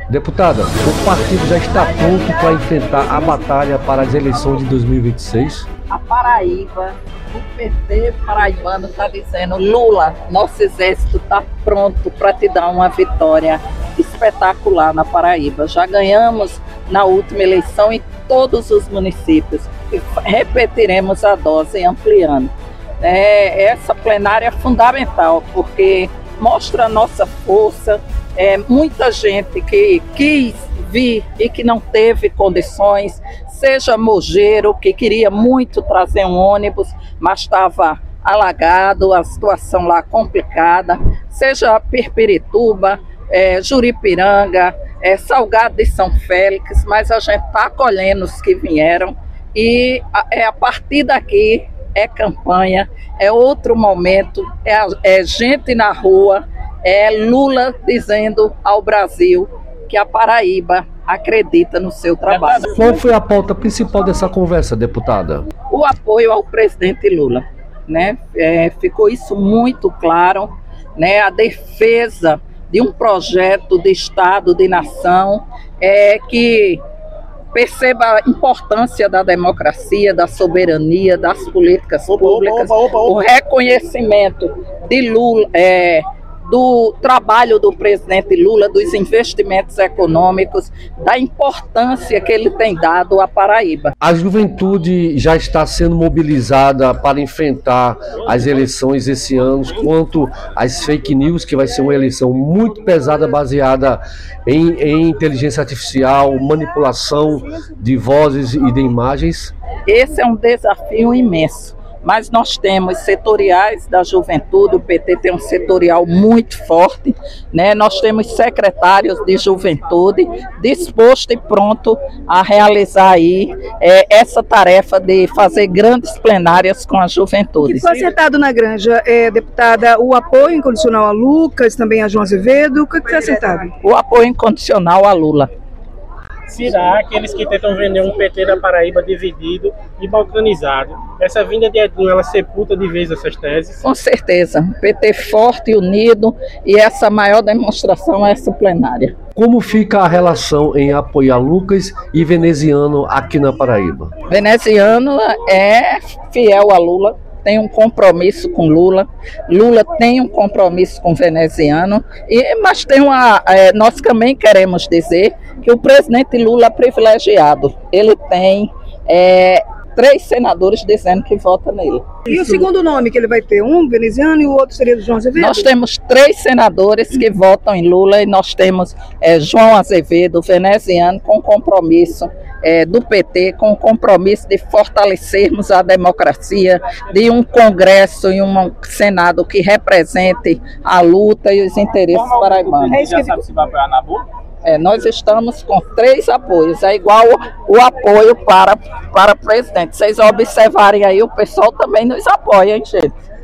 Deputada, o partido já está pronto para enfrentar a batalha para as eleições de 2026? A Paraíba, o PT paraibano está dizendo: Lula, nosso exército está pronto para te dar uma vitória espetacular na Paraíba. Já ganhamos na última eleição em todos os municípios e repetiremos a dose ampliando. Essa plenária é fundamental porque mostra a nossa força. Muita gente que quis vir e que não teve condições, seja Mogeiro, que queria muito trazer um ônibus, mas estava alagado, a situação lá complicada, seja Pirpirituba, Juripiranga, Salgado de São Félix, mas a gente está acolhendo os que vieram e a partir daqui é campanha, é outro momento, é gente na rua, é Lula dizendo ao Brasil que a Paraíba acredita no seu trabalho. Qual foi a pauta principal dessa conversa, deputada? O apoio ao presidente Lula, né? Ficou isso muito claro, né? A defesa de um projeto de Estado, de nação, que perceba a importância da democracia, da soberania, das políticas públicas, o reconhecimento de Lula, do trabalho do presidente Lula, dos investimentos econômicos, da importância que ele tem dado à Paraíba. A juventude já está sendo mobilizada para enfrentar as eleições esse ano, quanto às fake news, que vai ser uma eleição muito pesada, baseada em inteligência artificial, manipulação de vozes e de imagens. Esse é um desafio imenso. Mas nós temos setoriais da juventude, o PT tem um setorial muito forte, né? Nós temos secretários de juventude disposto e pronto a realizar aí essa tarefa de fazer grandes plenárias com a juventude. E foi acertado na Granja, deputada, o apoio incondicional a Lucas, também a João Azevedo, o que foi acertado? O apoio incondicional a Lula. Será aqueles que tentam vender um PT da Paraíba dividido e balcanizado? Essa vinda de Edinho, ela sepulta de vez essas teses? Com certeza. PT forte e unido, e essa maior demonstração é essa plenária. Como fica a relação em apoiar Lucas e Veneziano aqui na Paraíba? Veneziano é fiel a Lula, tem um compromisso com Lula, Lula tem um compromisso com Veneziano, mas nós também queremos dizer que o presidente Lula é privilegiado, ele tem 3 senadores dizendo que vota nele. E o segundo nome que ele vai ter? Um veneziano e o outro seria do João Azevedo? Nós temos 3 senadores que votam em Lula e nós temos João Azevedo, veneziano, com compromisso do PT, com compromisso de fortalecermos a democracia, de um Congresso e um Senado que represente a luta e os interesses paraibanos. Já sabe se vai apoiar na boa? Nós estamos com 3 apoios, é igual o apoio para presidente. Vocês observarem aí, o pessoal também nos apoia, hein, gente?